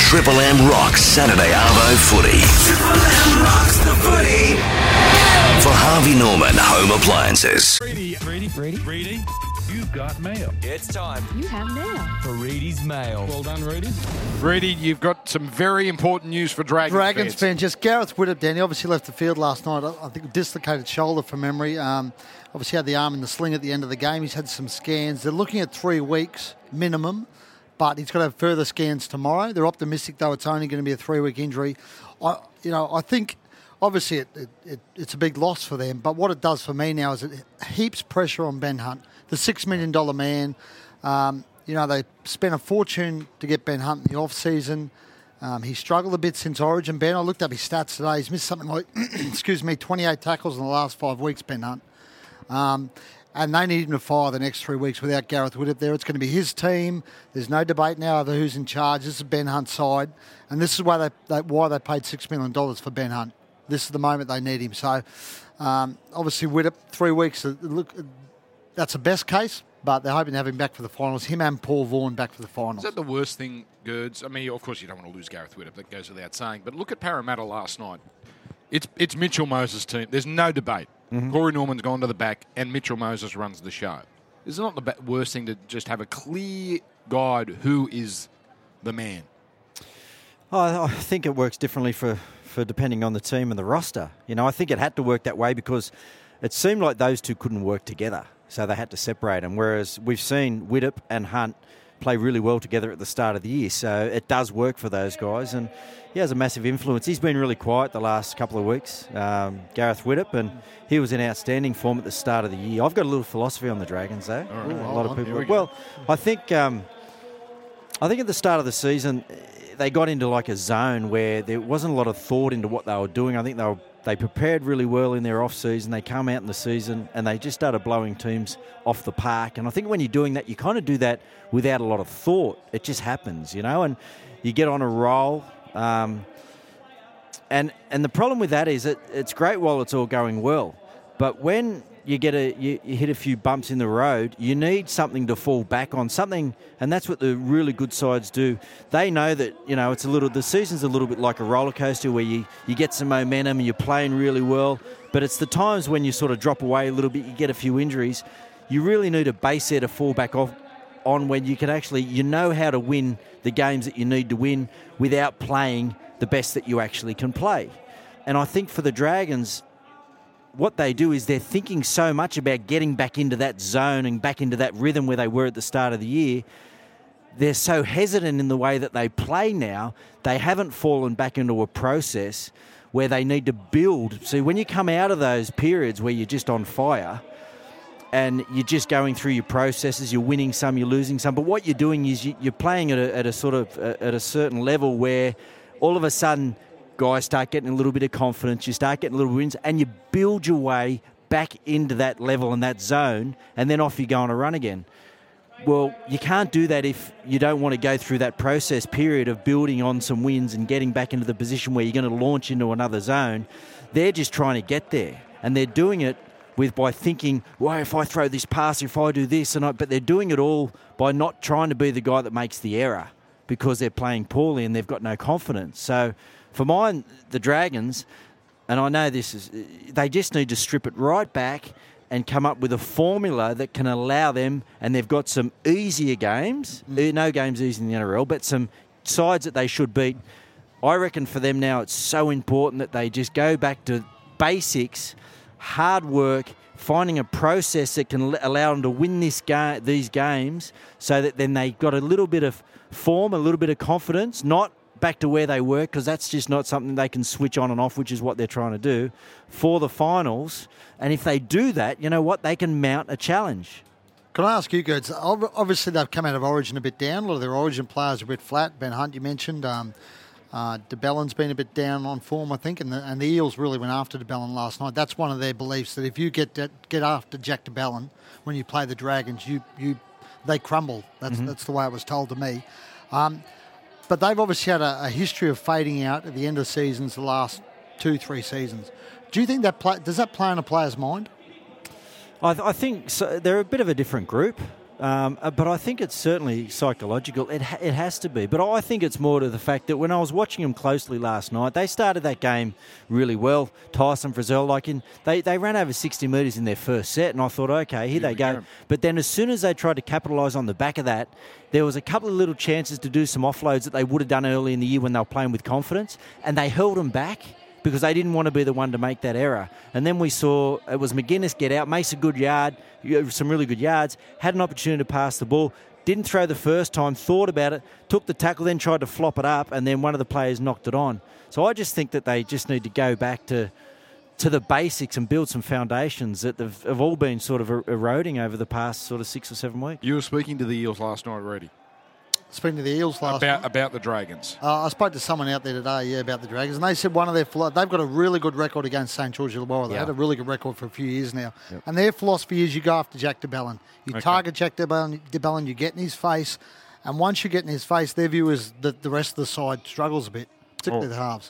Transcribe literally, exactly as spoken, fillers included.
Triple M rocks Saturday Arvo footy. Triple M rocks the footy. For Harvey Norman Home Appliances. Reedy, Reedy, Reedy, Reedy, you've got mail. It's time You have mail. for Reedy's Mail. Well done, Reedy. Reedy, you've got some very important news for Dragons, Dragons fans. fans, just Gareth Widdop, Danny, obviously left the field last night. I I think dislocated shoulder from memory. Um, obviously had the arm in the sling at the end of the game. He's had some scans. They're looking at three weeks minimum, but he's got to have further scans tomorrow. They're optimistic, though, it's only going to be a three-week injury. I, you know, I think obviously it, it, it, it's a big loss for them, but what it does for me now is it heaps pressure on Ben Hunt, the six million dollars man. Um, you know, they spent a fortune to get Ben Hunt in the off-season. Um, he struggled a bit since Origin, Ben. I looked up his stats today. He's missed something like, excuse me, twenty-eight tackles in the last five weeks, Ben Hunt. Um, and they need him to fire the next three weeks without Gareth Widdop there. It's going to be his team. There's no debate now over who's in charge. This is Ben Hunt's side. And this is why they, they, why they paid six million dollars for Ben Hunt. This is the moment they need him. So, um, obviously, Widdop, three weeks, uh, look, that's a best case, but they're hoping to have him back for the finals. Him and Paul Vaughan back for the finals. Is that the worst thing, Gerds? I mean, of course, you don't want to lose Gareth Widdop. That goes without saying. But look at Parramatta last night. It's it's Mitchell Moses' team. There's no debate. Mm-hmm. Corey Norman's gone to the back, and Mitchell Moses runs the show. Is it not the be- worst thing to just have a clear guide who is the man? Oh, I think it works differently for, for depending on the team and the roster. You know, I think it had to work that way because it seemed like those two couldn't work together, so they had to separate them. Whereas we've seen Widdop and Hunt play really well together at the start of the year, so it does work for those guys, and he has a massive influence. He's been really quiet the last couple of weeks, um, Gareth Widdop, and he was in outstanding form at the start of the year. I've got a little philosophy on the Dragons, though. Right. Ooh, a lot of people. We Well, I think um, I think at the start of the season they got into like a zone where there wasn't a lot of thought into what they were doing. I think they were they prepared really well in their off season. They come out in the season and they just started blowing teams off the park. And I think when you're doing that, you kind of do that without a lot of thought. It just happens, you know. And you get on a roll. Um, and and the problem with that is that it's great while it's all going well, but when you get a you, you hit a few bumps in the road, you need something to fall back on, something, and that's what the really good sides do. They know that, you know, it's a little the season's a little bit like a roller coaster where you, you get some momentum and you're playing really well, but it's the times when you sort of drop away a little bit, you get a few injuries. You really need a base set to fall back off on when you can actually you know how to win the games that you need to win without playing the best that you actually can play. And I think for the Dragons, what they do is they're thinking so much about getting back into that zone and back into that rhythm where they were at the start of the year. They're so hesitant in the way that they play now, they haven't fallen back into a process where they need to build. See, when you come out of those periods where you're just on fire and you're just going through your processes, you're winning some, you're losing some, but what you're doing is you're playing at a, at a sort of at a certain level where all of a sudden guys start getting a little bit of confidence, you start getting little wins, and you build your way back into that level and that zone, and then off you go on a run again. Well, you can't do that if you don't want to go through that process period of building on some wins and getting back into the position where you're going to launch into another zone. They're just trying to get there, and they're doing it with by thinking, well, if I throw this pass, if I do this, and I, but they're doing it all by not trying to be the guy that makes the error because they're playing poorly and they've got no confidence. So for mine, the Dragons, and I know this is, they just need to strip it right back and come up with a formula that can allow them, and they've got some easier games, mm. no games easy in the N R L, but some sides that they should beat. I reckon for them now it's so important that they just go back to basics, hard work, finding a process that can allow them to win this ga- these games so that then they got a little bit of form, a little bit of confidence, not back to where they were, because that's just not something they can switch on and off, which is what they're trying to do for the finals. And if they do that, you know what, they can mount a challenge. Can I ask you, Gerds? Obviously, they've come out of Origin a bit down. A lot of their Origin players are a bit flat. Ben Hunt, you mentioned. Um, uh, DeBellin's been a bit down on form, I think, and the, and the Eels really went after DeBellin last night. That's one of their beliefs, that if you get get after Jack DeBellin when you play the Dragons, you you they crumble. That's mm-hmm. that's the way it was told to me. Um, but they've obviously had a, a history of fading out at the end of seasons the last two, three seasons. Do you think that play, does that play in a player's mind? I, th- I think so. They're a bit of a different group. Um, uh, but I think it's certainly psychological. It ha- it has to be. But I think it's more to the fact that when I was watching them closely last night, they started that game really well. Tyson Frizzell, like in, they, they ran over sixty metres in their first set, and I thought, okay, here they go. But then as soon as they tried to capitalise on the back of that, there was a couple of little chances to do some offloads that they would have done early in the year when they were playing with confidence, and they held them back because they didn't want to be the one to make that error. And then we saw it was McGuinness get out, makes a good yard, some really good yards, had an opportunity to pass the ball, didn't throw the first time, thought about it, took the tackle, then tried to flop it up, and then one of the players knocked it on. So I just think that they just need to go back to to the basics and build some foundations that have, have all been sort of er- eroding over the past sort of six or seven weeks. You were speaking to the Eels last night already. Speaking to the Eels last About night. about the Dragons. Uh, I spoke to someone out there today, yeah, about the Dragons, and they said one of their philo- they've got a really good record against St George Illawarra. They Yeah. had a really good record for a few years now, and their philosophy is you go after Jack DeBellin. You Okay. target Jack DeBellin, DeBellin, you get in his face, and once you get in his face, their view is that the rest of the side struggles a bit, particularly Oh. the halves.